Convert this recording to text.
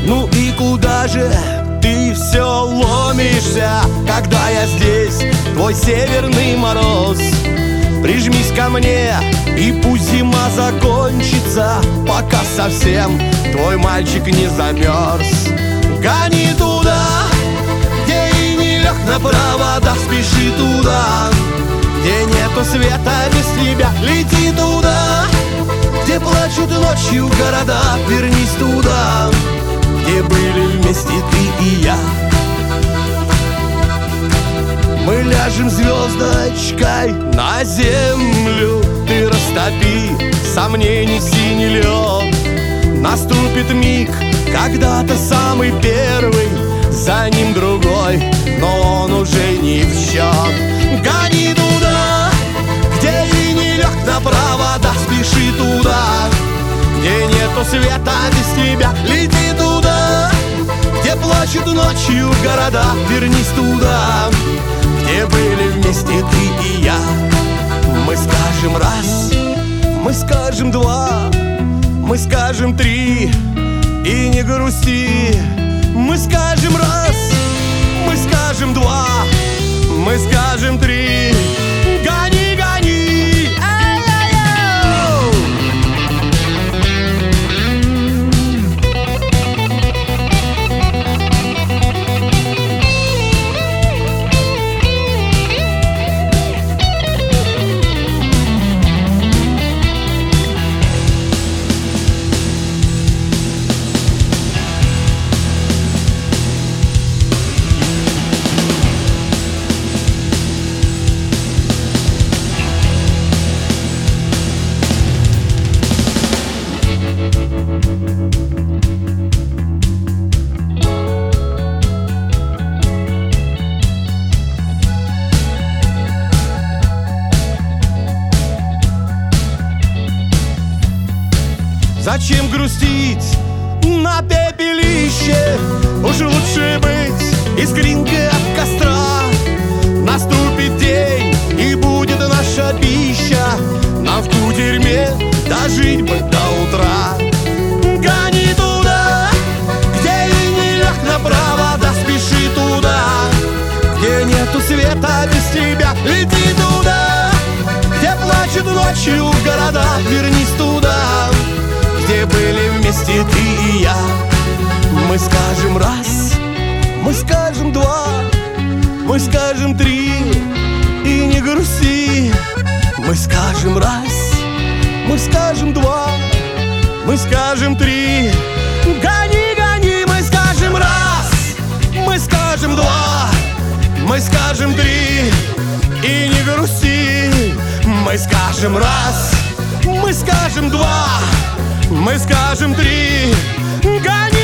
Ну и куда же ты все ломишься, когда я здесь, твой северный мороз? Прижмись ко мне, и пусть зима закончится, пока совсем твой мальчик не замерз. Гони туда, где и не лег на проводах, спеши туда, где нету света без тебя. Лети туда, где плачут ночью города, вернись туда, где были вместе ты и я. Мы ляжем звездочкой на землю, ты растопи сомнений синий лед. Наступит миг, когда-то самый первый, за ним другой, но он уже не в счет. Гони туда, где и не лег на проводах, спеши туда, где нету света без тебя. Лети туда, где плачут ночью города, вернись туда, где были вместе ты и я. Мы скажем раз, мы скажем два, мы скажем три, и не грусти. Мы скажем раз, мы скажем два, мы скажем три. Гони, гони, эй-эй-эй! Зачем грустить на пепелище? Уж лучше быть искринкой от костра. Наступит день, и будет наша пища. Нам в кутерьме дожить бы до утра. Гони туда, где и не лег на провода, спеши туда, где нету света без тебя. Лети туда, где плачут ночью города, вернись туда, где были вместе ты и я. Мы скажем раз, мы скажем два, мы скажем три, и не грусти. Мы скажем раз, мы скажем два, мы скажем три. Гони, гони, мы скажем раз, мы скажем два, мы скажем три, и не грусти. Мы скажем раз, мы скажем два, мы скажем три. Гони!